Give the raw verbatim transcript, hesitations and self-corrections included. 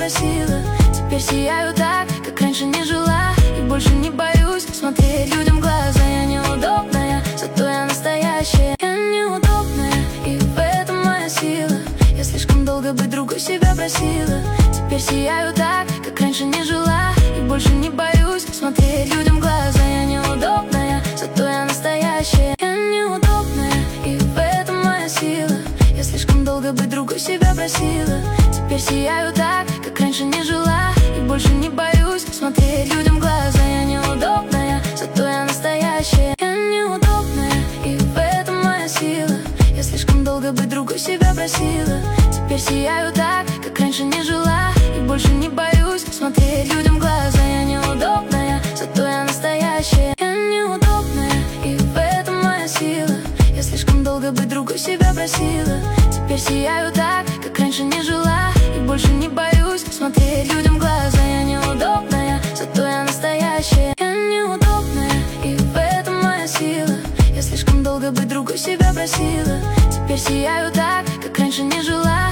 просила. Теперь сияю так, как раньше не жила. И больше не боюсь смотреть людям в глаза. Я неудобная, зато я настоящая. Я неудобная, и в этом моя сила. Я слишком долго быть другой себя просила. Теперь сияю так, как раньше не жила. И больше не боюсь смотреть людям в глаза. Я неудобная, зато я настоящая. Я неудобная, и в этом моя сила. Я слишком долго быть другой себя просила. Теперь сияю так, как раньше не жила. И больше не боюсь смотреть людям в глаза. Я неудобная, зато я настоящая. Я неудобная, и в этом моя сила. Я слишком долго быть другой себя просила. Теперь сияю так, как раньше не жила. И больше не боюсь смотреть людям в глаза. Я неудобная, зато я настоящая. Я неудобная, и в этом моя сила. Я слишком долго быть другой себя просила. Теперь сияю так, как раньше не жила. И больше не боюсь смотреть людям в глаза. Я неудобная, зато я настоящая. Я неудобная, и в этом моя сила. Я слишком долго быть другой себя просила. Теперь сияю так, как раньше не жила.